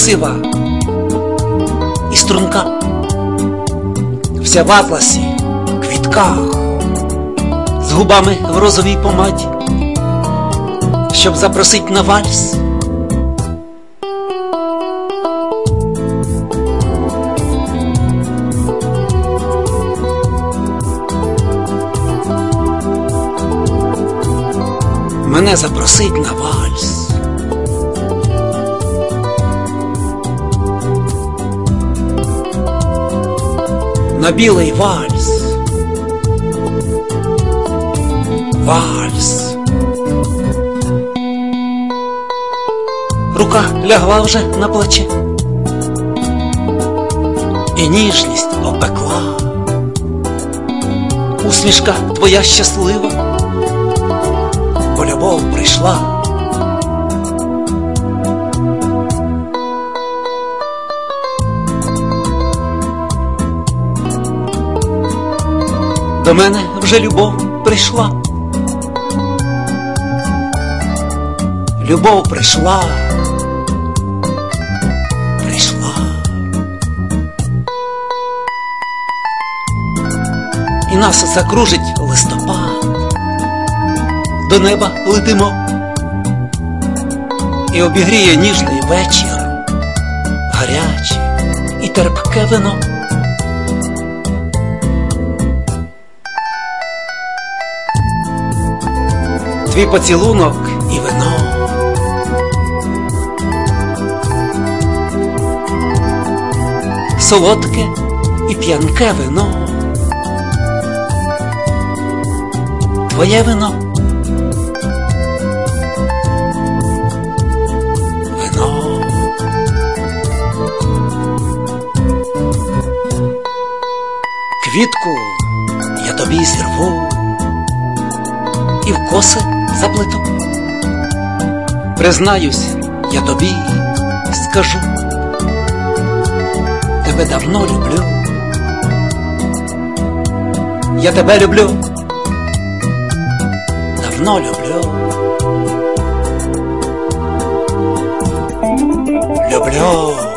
красива і струнка, вся в атласі, квітках, з губами в розовій помаді, щоб запросить на вальс. Мене запросить на вальс. На білий вальс. Вальс. Рука лягла вже на плече, і ніжність опекла. Усмішка твоя щаслива, бо любов прийшла. До мене вже любов прийшла. Любов прийшла. Прийшла. І нас закружить листопад. До неба летимо, і обігріє ніжний вечір, гаряче і терпке вино. Твій поцілунок і вино. Солодке і п'янке вино. Твоє вино. Вино. Квітку я тобі зірву і в коси заплету. Признаюсь, я тобі скажу, тебе давно люблю. Я тебе люблю, давно люблю. Люблю.